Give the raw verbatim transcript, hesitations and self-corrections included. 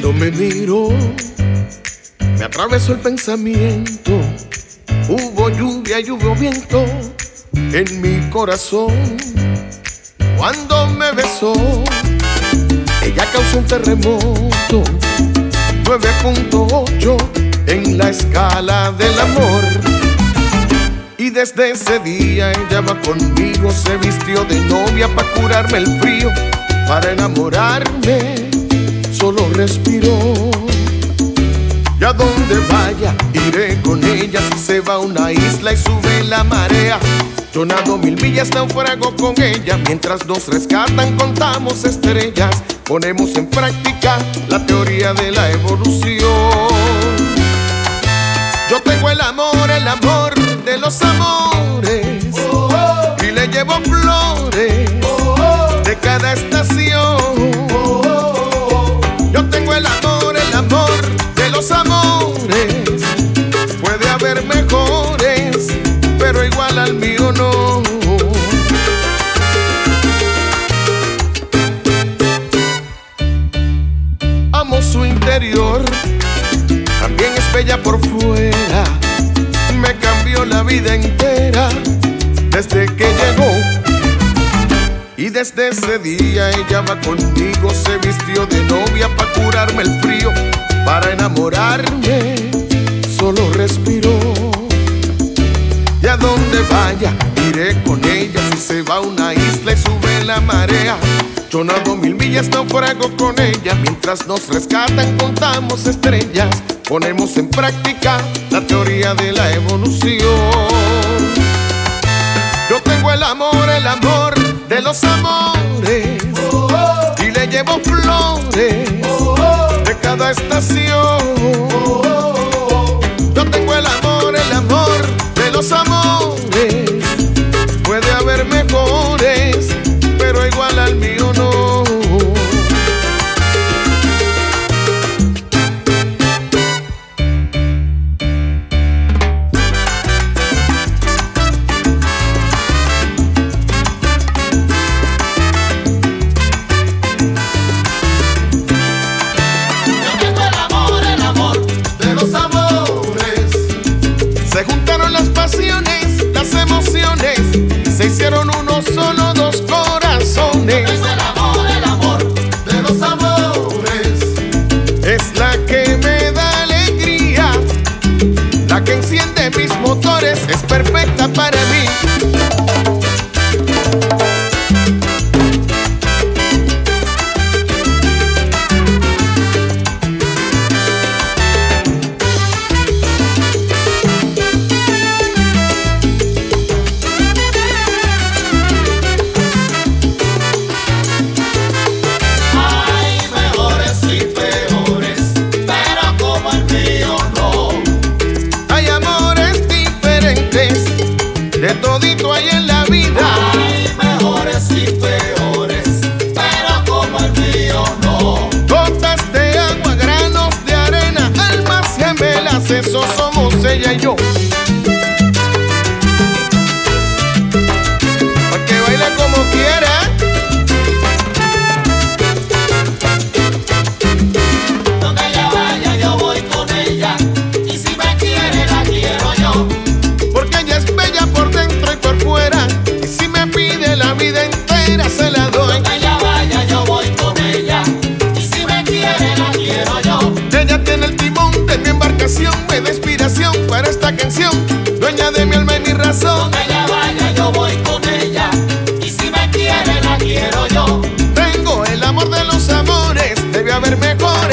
Cuando me miro, me atravesó el pensamiento. Hubo lluvia y hubo viento en mi corazón. Cuando me besó, ella causó un terremoto, nueve punto ocho en la escala del amor. Y desde ese día ella va conmigo, se vistió de novia para curarme el frío, para enamorarme solo respiró. Y a donde vaya iré con ella, si se va a una isla y sube la marea. Yo nado mil millas, naufrago con ella, mientras nos rescatan contamos estrellas. Ponemos en práctica la teoría de la evolución. Yo tengo el amor, el amor de los amores, oh, oh. Y le llevo flores, oh, oh. De cada estación, oh, oh. Yo tengo el amor, el amor de los amores. Puede haber mejores, pero igual al mío no. Amo su interior, también es bella por fuera. Me cambió la vida entera desde que llegó. Y desde ese día ella va conmigo, se vistió de novia para curarme el frío, para enamorarme solo respiró. Y a donde vaya iré con ella, si se va a una isla y sube la marea. Yo nado mil millas, naufrago con ella, mientras nos rescatan contamos estrellas. Ponemos en práctica la teoría de la evolución. Yo tengo el amor, el amor de los amores, oh, oh. Y le llevo flores, oh, oh. De cada estación, oh, oh. Yo tengo el amor, el amor de los amores. Puede haber mejores, pero igual al mío no. Se hicieron uno solo, dos corazones. Es el amor, el amor de los amores. Es la que me da alegría, la que enciende mis motores, es perfecta para mí. De todito hay en la vida. Hay mejores y peores, pero como el mío no. Gotas de agua, granos de arena, almas gemelas, eso somos ella y yo. Pa' que baile como quiera. Donde ella vaya yo voy con ella, y si me quiere la quiero yo. Porque ella es bella por dentro y por fuera, y si me pide la vida entera se la doy. Donde ella vaya yo voy con ella, y si me quiere la quiero yo. Ella tiene el timón de mi embarcación, me da inspiración para esta canción, dueña de mi alma y mi razón. Donde ella vaya yo voy con ella, y si me quiere la quiero yo. Tengo el amor de los amores, debe haber mejores.